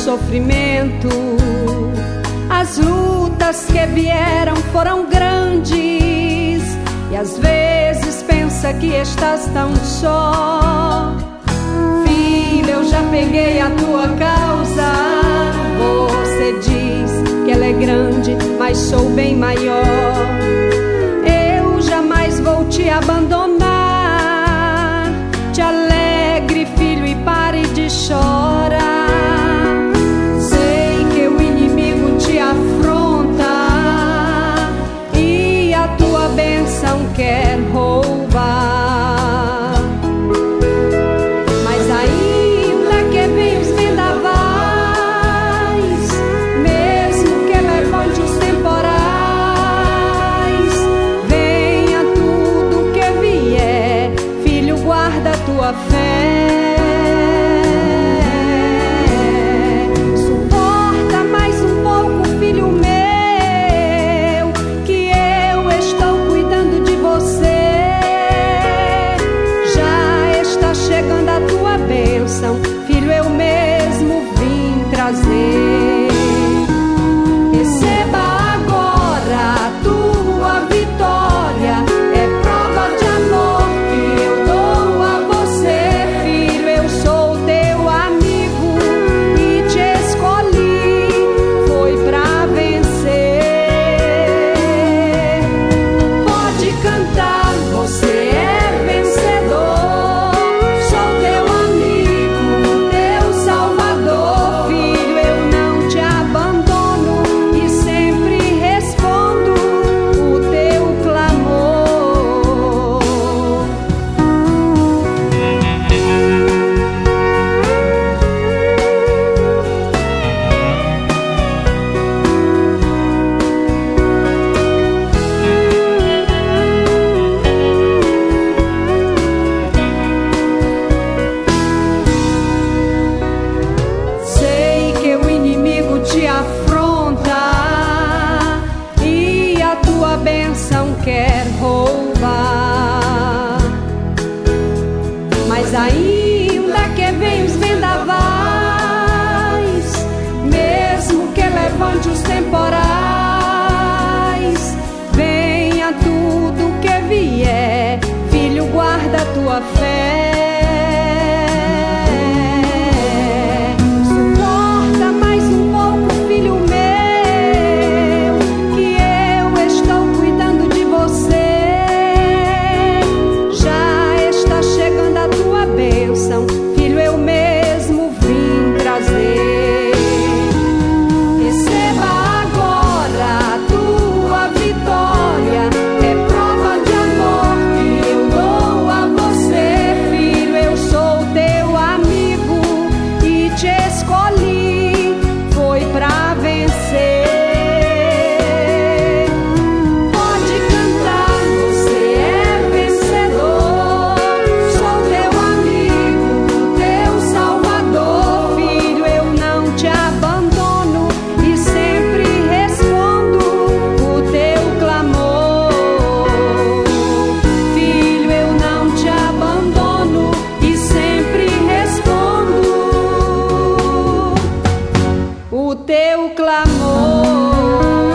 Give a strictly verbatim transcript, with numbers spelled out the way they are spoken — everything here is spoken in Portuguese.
sofrimento. As lutas que vieram foram grandes, e às vezes pensa que estás tão só. Filho, eu já peguei a tua causa. Você diz que ela é grande, mas sou bem maior. Eu jamais vou te abandonar. Te alegre, filho, e pare de chorar. Sei que o inimigo te afronta e a tua bênção quer roubar. Mas ainda que venham os vendavais, mesmo que levante os temporais, venha tudo que vier, filho, guarda a tua fé. Suporta mais um pouco, filho meu, que eu estou cuidando de você. Já está chegando a tua bênção, filho, eu mesmo vim trazer. Receba agora a tua vitória, é prova de amor que eu dou a você, filho. Eu sou teu amigo e te escolhi, foi pra vencer. Pode cantar, você é vencedor. Sou teu amigo, teu salvador, filho. Eu não te abandono e sempre respondo o teu clamor. Sei que o inimigo te afronta e a tua bênção quer roubar. Mas ainda que venham os vendavais, mesmo que levante os temporais, venha tudo que vier, filho, guarda a tua fé. Suporta mais um pouco, filho meu, que eu estou cuidando de você. Já está chegando a tua bênção, filho, eu mesmo vim trazer. Receba agora a tua vitória, é prova de amor que eu dou a você, filho. Eu sou teu amigo e te escolhi, foi pra vencer. Pode cantar, você é vencedor. Sou teu amigo, teu salvador, filho. Eu não te abandono e sempre respondo o teu clamor. Filho, eu não te abandono e sempre respondo o teu clamor.